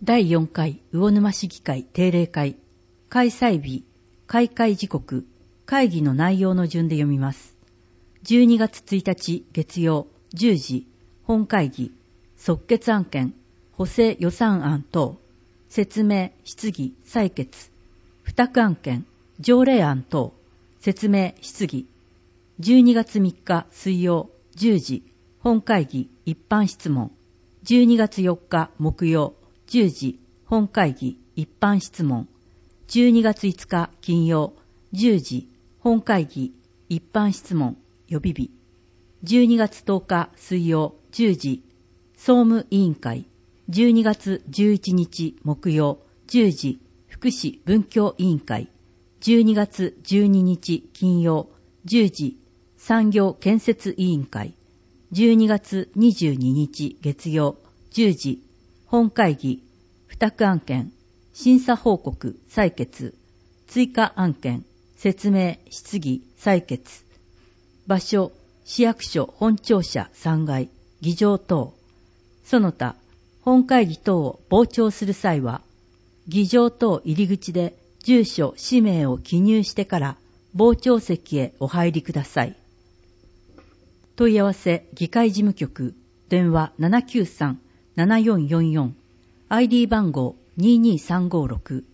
第4回魚沼市議会定例会、開催日、開会時刻、会議の内容の順で読みます。12月1日月曜10時、本会議、即決案件、補正予算案等、説明、質疑、採決、付託案件、条例案等、説明、質疑。12月3日水曜10時、本会議、一般質問。12月4日木曜10時、本会議、一般質問。12月5日金曜10時、本会議、一般質問、予備日。12月10日水曜10時、総務委員会。12月11日木曜10時、福祉文教委員会。12月12日金曜10時、産業建設委員会。12月22日月曜10時、本会議、付託案件、審査報告、採決、追加案件、説明、質疑、採決。場所、市役所本庁舎3階、議場等。その他、本会議等を傍聴する際は、議場等入り口で住所、氏名を記入してから傍聴席へお入りください。問い合わせ議会事務局電話 793-7444 ID 番号22356